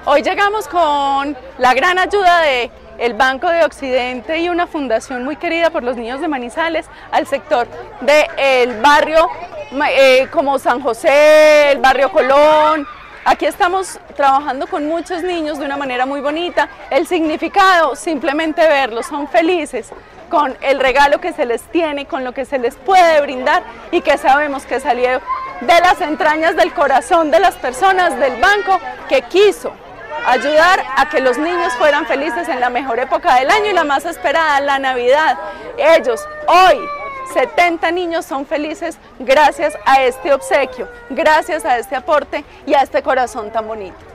Hoy llegamos con la gran ayuda de el Banco de Occidente y una fundación muy querida por los niños de Manizales al sector del barrio como San José, el barrio Colón. Aquí estamos trabajando con muchos niños de una manera muy bonita. El significado, simplemente verlos, son felices con el regalo que se les tiene, con lo que se les puede brindar y que sabemos que salió de las entrañas del corazón de las personas del banco que quiso ayudar a que los niños fueran felices en la mejor época del año y la más esperada, la Navidad. Ellos hoy, 70 niños son felices gracias a este obsequio, gracias a este aporte y a este corazón tan bonito.